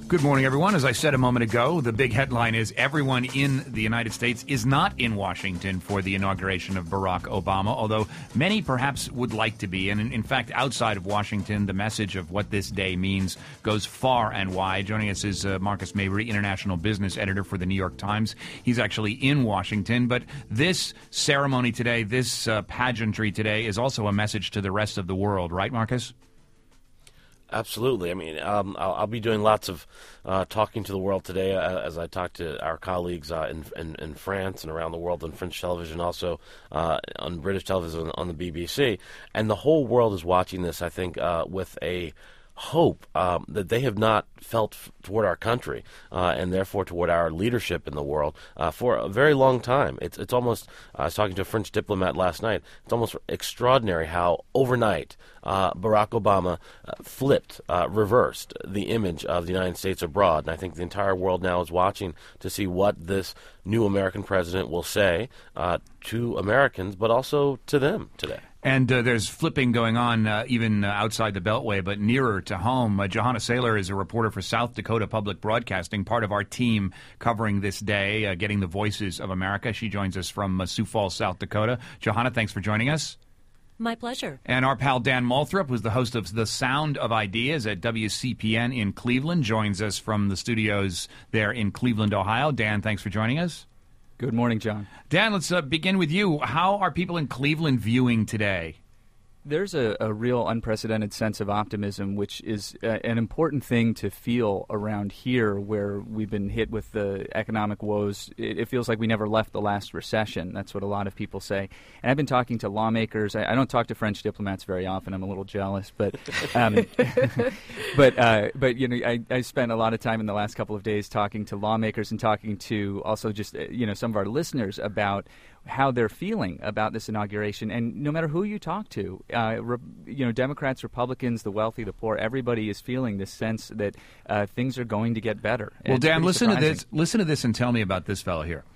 Good morning, everyone. As I said a moment ago, the big headline is everyone in the United States is not in Washington for the inauguration of Barack Obama, although many perhaps would like to be. And in fact, outside of Washington, the message of what this day means goes far and wide. Joining us is Marcus Mabry, international business editor for the New York Times. He's actually in Washington. But this ceremony today, this pageantry today, is also a message to the rest of the world. Right, Marcus? Absolutely. I mean, I'll be doing lots of talking to the world today as I talk to our colleagues in France and around the world on French television, also on British television on the BBC. And the whole world is watching this, I think, with a hope that they have not felt toward our country and therefore toward our leadership in the world for a very long time. It's almost, I was talking to a French diplomat last night, it's almost extraordinary how overnight Barack Obama flipped, reversed the image of the United States abroad. And I think the entire world now is watching to see what this new American president will say to Americans, but also to them today. And there's flipping going on even outside the Beltway, but nearer to home. Johanna Saylor is a reporter for South Dakota Public Broadcasting, part of our team covering this day, getting the voices of America. She joins us from Sioux Falls, South Dakota. Johanna, thanks for joining us. My pleasure. And our pal Dan Moulthrop, who's the host of The Sound of Ideas at WCPN in Cleveland, joins us from the studios there in Cleveland, Ohio. Dan, thanks for joining us. Good morning, John. Dan, let's begin with you. How are people in Cleveland viewing today? There's a real unprecedented sense of optimism, which is an important thing to feel around here where we've been hit with the economic woes. It feels like we never left the last recession. That's what a lot of people say. And I've been talking to lawmakers. I don't talk to French diplomats very often. I'm a little jealous. But but you know, I spent a lot of time in the last couple of days talking to lawmakers and talking to also just some of our listeners about how they're feeling about this inauguration. And no matter who you talk to, Democrats, Republicans, the wealthy, the poor, everybody is feeling this sense that things are going to get better. Well, Dan, listen to this. Listen to this and tell me about this fellow here.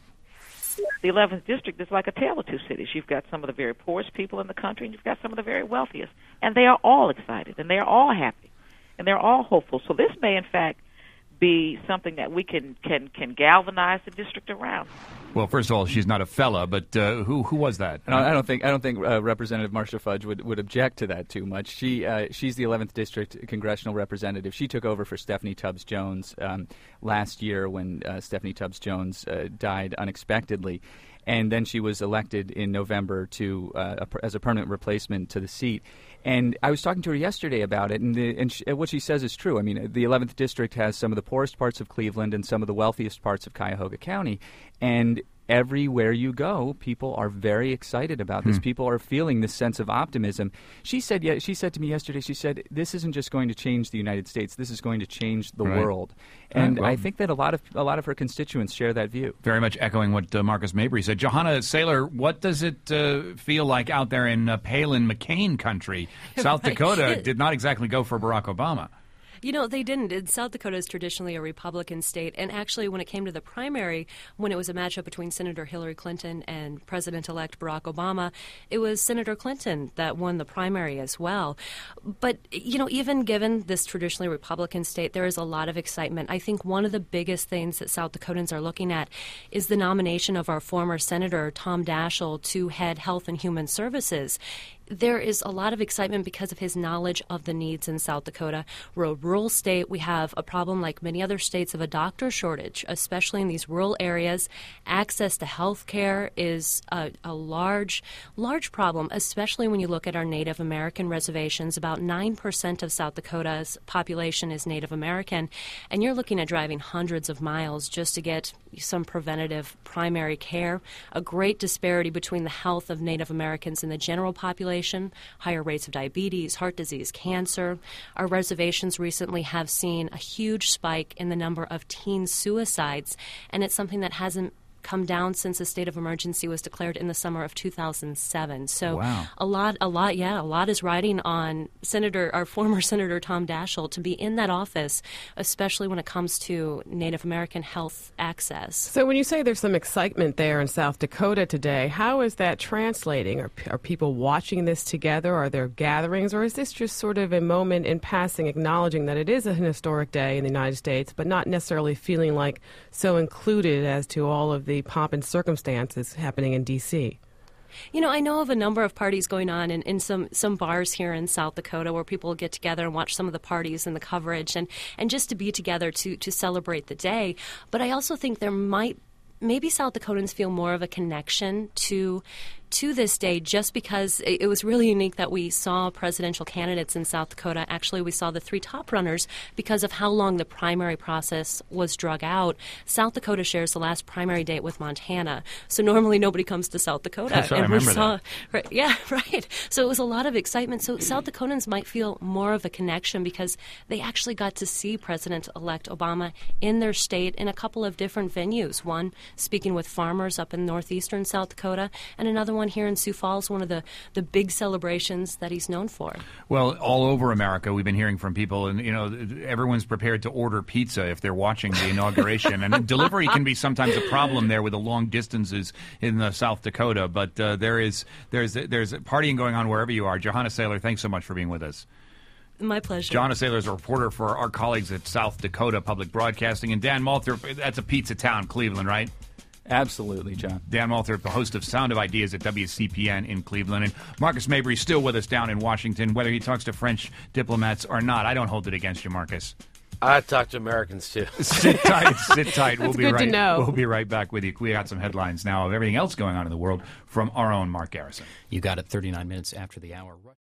The 11th District is like a tale of two cities. You've got some of the very poorest people in the country, and you've got some of the very wealthiest. And they are all excited, and they are all happy, and they're all hopeful. So this may, in fact, be something that we can galvanize the district around. Well, first of all, she's not a fella, but who was that? I don't think Representative Marcia Fudge would object to that too much. She's the 11th District congressional representative. She took over for Stephanie Tubbs Jones last year when Stephanie Tubbs Jones died unexpectedly. And then she was elected in November as a permanent replacement to the seat. And I was talking to her yesterday about it, and what she says is true. I mean, the 11th District has some of the poorest parts of Cleveland and some of the wealthiest parts of Cuyahoga County. And everywhere you go, people are very excited about this. People are feeling this sense of optimism. She said to me yesterday, she said, this isn't just going to change the United States. This is going to change the world. And I think that a lot of her constituents share that view. Very much echoing what Marcus Mabry said. Johanna Saylor, what does it feel like out there in Palin-McCain country? South Dakota did not exactly go for Barack Obama. You know, they didn't. South Dakota is traditionally a Republican state. And actually, when it came to the primary, when it was a matchup between Senator Hillary Clinton and President-elect Barack Obama, it was Senator Clinton that won the primary as well. But, even given this traditionally Republican state, there is a lot of excitement. I think one of the biggest things that South Dakotans are looking at is the nomination of our former Senator Tom Daschle to head Health and Human Services. There is a lot of excitement because of his knowledge of the needs in South Dakota. We're a rural state. We have a problem like many other states of a doctor shortage, especially in these rural areas. Access to health care is a large problem, especially when you look at our Native American reservations. About 9% of South Dakota's population is Native American, and you're looking at driving hundreds of miles just to get some preventative primary care. A great disparity between the health of Native Americans and the general population. Higher rates of diabetes, heart disease, cancer. Our reservations recently have seen a huge spike in the number of teen suicides, and it's something that hasn't come down since a state of emergency was declared in the summer of 2007. So wow. a lot is riding on our former Senator Tom Daschle to be in that office, especially when it comes to Native American health access. So when you say there's some excitement there in South Dakota today, how is that translating? Are people watching this together? Are there gatherings? Or is this just sort of a moment in passing acknowledging that it is an historic day in the United States, but not necessarily feeling like so included as to all of the pomp and circumstances happening in D.C.? You know, I know of a number of parties going on in some bars here in South Dakota where people get together and watch some of the parties and the coverage and just to be together to celebrate the day. But I also think maybe South Dakotans feel more of a connection to this day just because it was really unique that we saw presidential candidates in South Dakota. Actually, we saw the 3 top runners because of how long the primary process was drug out. South Dakota shares the last primary date with Montana. So normally nobody comes to South Dakota. That's right, and I remember that. Right, yeah, right. So it was a lot of excitement. So South Dakotans might feel more of a connection because they actually got to see President-elect Obama in their state in a couple of different venues. One, speaking with farmers up in northeastern South Dakota, and another one here in Sioux Falls, one of the big celebrations that he's known for. Well, all over America, we've been hearing from people, and everyone's prepared to order pizza if they're watching the inauguration. And delivery can be sometimes a problem there with the long distances in South Dakota. But there's partying going on wherever you are. Johanna Saylor, thanks so much for being with us. My pleasure. Johanna Saylor is a reporter for our colleagues at South Dakota Public Broadcasting, and Dan Malthrop, that's a pizza town, Cleveland, right? Absolutely, John. Dan Malthrop, the host of Sound of Ideas at WCPN in Cleveland. And Marcus Mabry still with us down in Washington, whether he talks to French diplomats or not. I don't hold it against you, Marcus. I talk to Americans, too. Sit tight, sit tight. That's good to know. We'll be right back with you. We got some headlines now of everything else going on in the world from our own Mark Garrison. You got it 39 minutes after the hour.